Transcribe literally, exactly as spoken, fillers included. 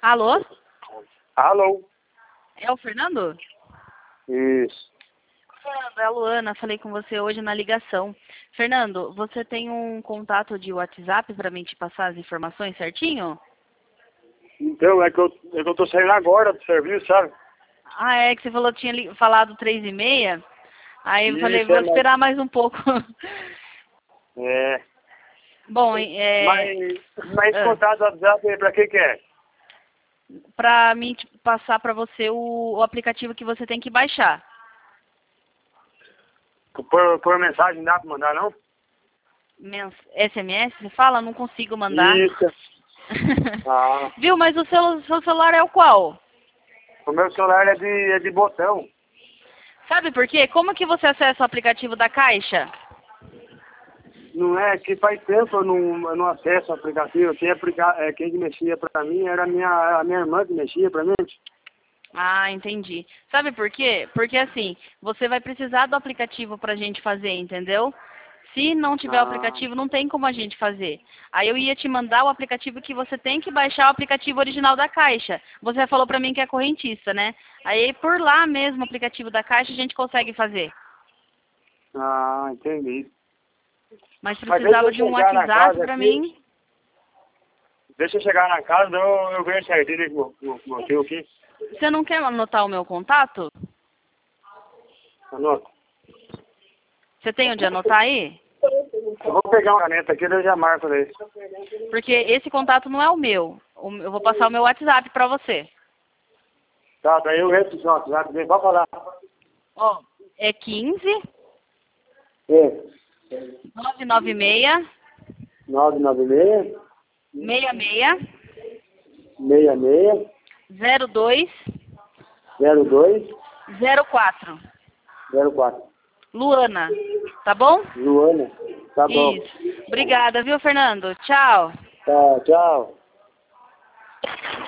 Alô? Alô? É o Fernando? Isso. Fernando, é a Luana, falei com você hoje na ligação. Fernando, você tem um contato de WhatsApp para mim te passar as informações certinho? Então, é que eu, é que eu tô saindo agora do serviço, sabe? Ah, é que você falou que tinha li- falado três e meia. Aí eu falei, Isso, vou é, mas... esperar mais um pouco. É... Bom, é, Mas, mas ah, contato do WhatsApp aí, pra que que é? para mim te passar para você o, o aplicativo que você tem que baixar. Por, por mensagem não dá pra mandar, não? Mens S M S, você fala? Não consigo mandar. Isso. Ah. Viu, mas o seu, seu celular é o qual? O meu celular é de, é de botão. Sabe por quê? Como que você acessa o aplicativo da Caixa? Não é que faz tempo eu não, eu não acesso o aplicativo. Quem, aplica, é, quem que mexia pra mim era a minha, a minha irmã que mexia pra mim. Ah, entendi. Sabe por quê? Porque assim, você vai precisar do aplicativo pra gente fazer, entendeu? Se não tiver o Ah, aplicativo, não tem como a gente fazer. Aí eu ia te mandar o aplicativo que você tem que baixar, o aplicativo original da Caixa. Você falou pra mim que é correntista, né? Aí por lá mesmo, o aplicativo da Caixa, a gente consegue fazer. ah, entendi. Mas Mas deixa precisava eu de um chegar na WhatsApp casa pra aqui. mim. Deixa eu chegar na casa, eu, eu venho certinho com o com o tio aqui. Você não quer anotar o meu contato? Anota. Você tem onde anotar aí? Eu vou pegar uma caneta aqui e eu já marco daí. Porque esse contato não é o meu. O- Eu vou passar o meu WhatsApp pra você. Tá, daí eu entro no seu WhatsApp, vem pra falar. Ó, é quinze, É. nove nove seis, nove nove seis, seis seis, seis seis, zero dois, zero dois, zero quatro. zero quatro. Luana, tá bom? Luana. Tá bom. Isso. Obrigada, viu, Fernando? Tchau. Tá, tchau.